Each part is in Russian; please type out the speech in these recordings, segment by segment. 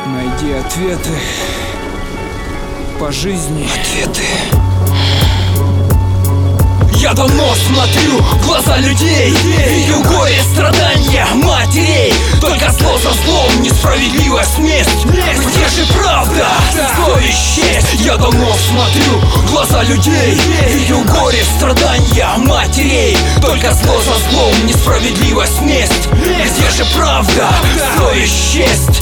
Найди ответы по жизни. Ответы. Я давно смотрю в глаза людей, видел горе, страдания матерей. Только зло за злом, несправедливость, месть. Где же правда, совесть, честь? Я давно смотрю в глаза людей, видел горе, страдания матерей. Только зло за злом, несправедливость, месть. Где же правда, совесть, честь?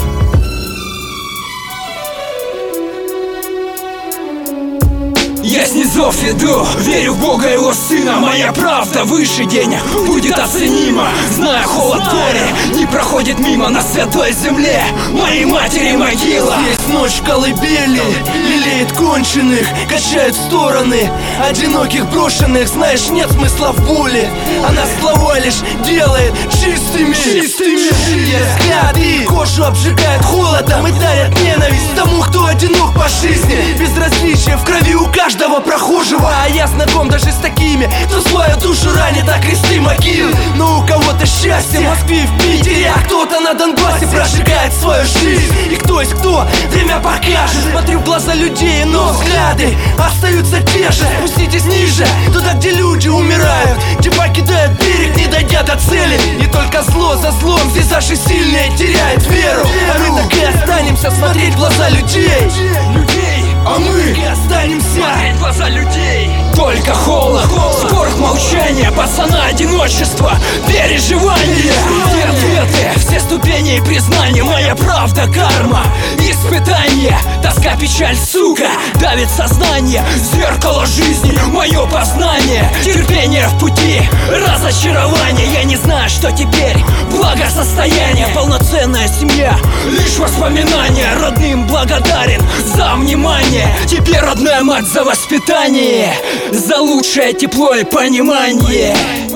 Я с низов иду, верю в Бога и Его Сына. Моя правда выше денег будет оценима. Зная холод горе, не проходит мимо на святой земле моей матери могила. Здесь ночь в колыбели, лелеет конченых, качает в стороны одиноких брошенных. Знаешь, нет смысла в боли, она слова лишь делает чистыми. Взгляды кожу обжигает холодом и дарят ненависть тому, кто одинок по жизни. Безразличие в крови у каждого прохожего. А я знаком даже с такими, кто свою душу ранит, а кресты могил. Но у кого-то счастье в Москве и в Питере, а кто-то на Донбассе прожигает свою жизнь. И кто есть кто, время покажет. Смотрю в глаза людей, но взгляды остаются те же. Спуститесь ниже, туда, где люди умирают, где покидают берег, не дойдя до цели. Не только зло за злом, здесь даже сильные теряют веру. А мы так и останемся смотреть в глаза людей. А мы и останемся смотреть в глаза людей. Только холод, скорбь, молчание, пацана, одиночество, переживание. Все ответы, все ступени и признания. Моя правда, карма, испытание. Тоска, печаль, сука, давит сознание. Зеркало жизни, мое познание. Терпение в пути, разочарование. Я не знаю, что теперь, благосостояние. Полноценная семья, лишь воспоминания. Родным благодарен за внимание. Теперь родная мать за воспитание, за лучшее тепло и понимание.